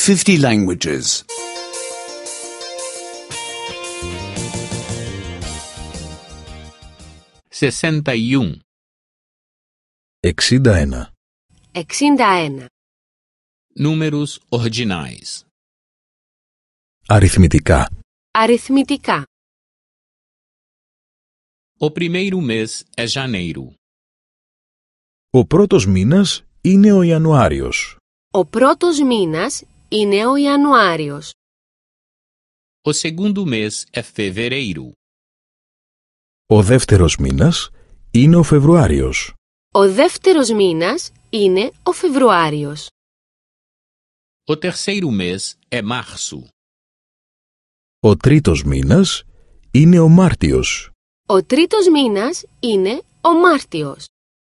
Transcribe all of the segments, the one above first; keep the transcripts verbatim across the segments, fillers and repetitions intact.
fifty languages. sessenta e um. εξήντα ένα. εξήντα ένα. Números ordinais. Αριθμητικά. Αριθμητικά. O primeiro mês é janeiro. Ο πρώτος μήνας είναι ο Ιανουάριος. Ο πρώτος μήνας είναι ο Ιανουάριος. O segundo mês é fevereiro. Ο δεύτερος μήνας είναι ο Φεβρουάριος. Ο δεύτερος μήνας είναι ο Φεβρουάριος. O terceiro mês é março. Ο τρίτος μήνας είναι ο Μάρτιος. Ο τρίτος μήνας είναι ο Μάρτιος.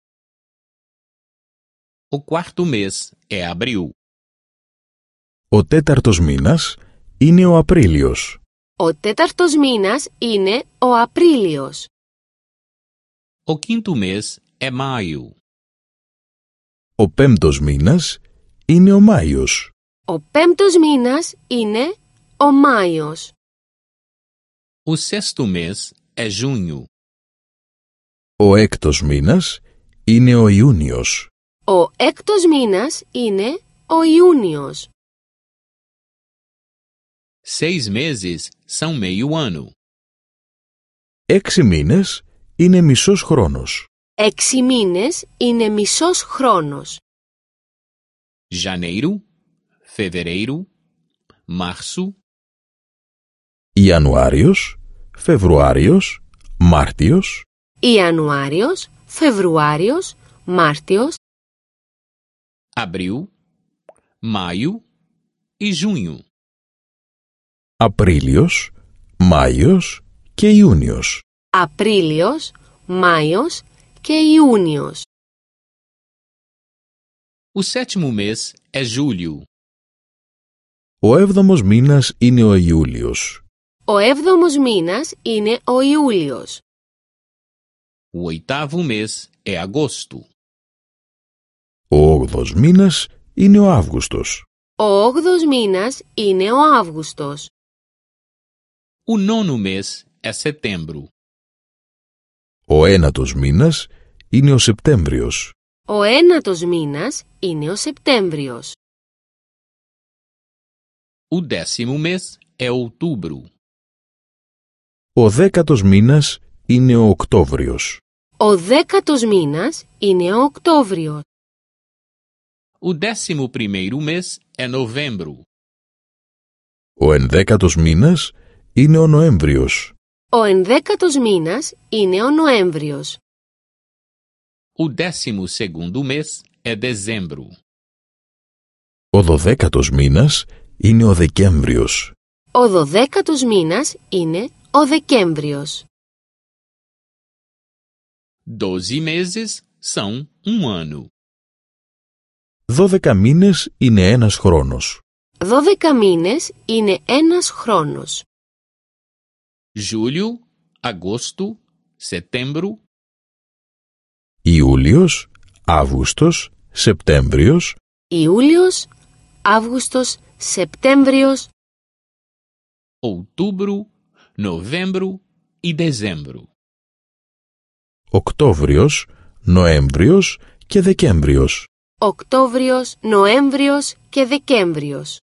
O quarto mês é abril. Ο τέταρτος μήνας είναι ο Απρίλιος. Ο τέταρτος μήνας είναι ο Απρίλιος. O quinto mês é maio. Ο πέμπτος μήνας είναι ο Μάιος. Ο πέμπτος μήνας είναι ο Μάιος. O sexto mês é junho. Ο έκτος μήνας είναι ο Ιούνιος. Ο έκτος μήνας είναι ο Ιούνιος. Seis meses são meio ano. Έξι μήνες είναι μισός χρόνος. Έξι μήνες είναι μισός χρόνος. Janeiro, fevereiro, março, Ιανουάριος, Φεβρουάριος, Μάρτιος, Ιανουάριος, Φεβρουάριος, Μάρτιος, abril, maio e junho. Απρίλιος, Μάιος και Ιούνιος. Απρίλιος, Μάιος και Ιούνιος. O sétimo mês é julho. Ο έβδομος μήνας είναι ο Ιούλιος. Ο έβδομος μήνας είναι ο Ιούλιος. O oitavo mês é agosto. Ο όγδοος μήνας είναι ο Αύγουστος. Ο όγδοος μήνας είναι ο Αύγουστος. O nono mês é setembro. Ο ένατος μήνας είναι ο Σεπτέμβριος. Ο ένατος μήνας είναι ο Σεπτέμβριος. O décimo mês é outubro. Ο δέκατος μήνας είναι ο Οκτώβριος. Ο δέκατος μήνας είναι ο Οκτώβριος. O décimo primeiro mês é novembro. Ο ενδέκατος μήνας είναι ο Νοέμβριος. Ο ενδέκατος μήνας είναι ο Νοέμβριος. O décimo segundo mês é dezembro. Ο δωδέκατος μήνας είναι ο Δεκέμβριος. Ο δωδέκατος μήνας είναι ο Δεκέμβριος. Doze meses são um ano. Δώδεκα μήνες είναι ένας χρόνος. Δώδεκα μήνες είναι ένας χρόνος. Julho, agosto, setembro, Ιούλιος, Αύγουστος, Σεπτέμβριος, Ιούλιος, Αύγουστος, Σεπτέμβριος, outubro, novembro e dezembro. Οκτώβριος, Νοέμβριος και Δεκέμβριος. Οκτώβριος, Νοέμβριος και Δεκέμβριος.